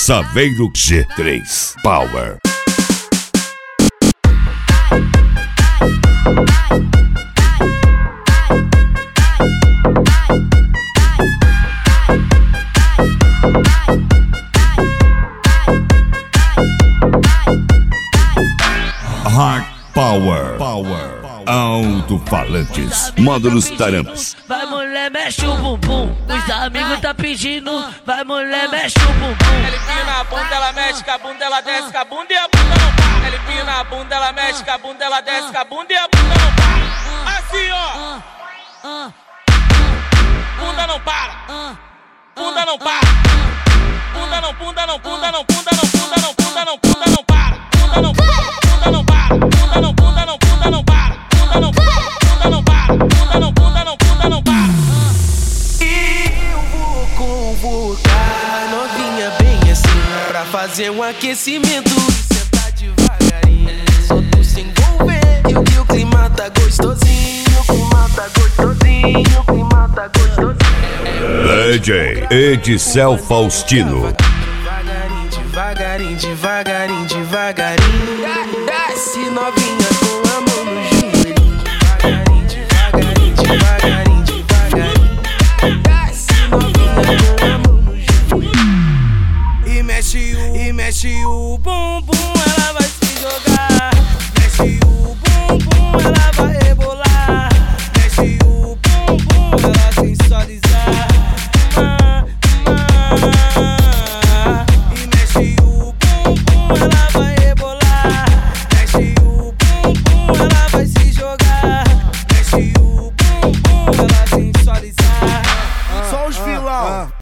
Saveiro G3 Power. Hard Power. Alto-falantes, módulos tarampas. Vai mulher, mexe o bumbum. Os amigos tá pedindo. Vai mulher, mexe o bumbum. Ele empina a bunda, ela mexe com a bunda, ela desce com a bunda e a bunda não para. Ele empina a bunda, ela mexe com a bunda, ela desce com a bunda e a bunda não para. Assim, ó. Bunda não para. Bunda não para. Bunda não, bunda não, bunda não, bunda não, bunda não, bunda não, bunda não para. Bunda não, bunda não para. Bunda não, bunda não, bunda não para. Bunda não, bunda não para. Bunda não, bunda não, bunda não para. Eu vou convocar novinha bem assim pra fazer um aquecimento e sentar devagarinho. Só tu se envolver e o clima tá gostosinho. O clima tá gostosinho. O clima tá gostosinho. DJ Edicel Faustino. Devagarinho, devagarinho, devagarinho. Desce novinha com a mão no joelho. Devagarinho, devagarinho, devagarinho, devagarinho. Desce novinha com a mão no joelho. E mexe o bumbum.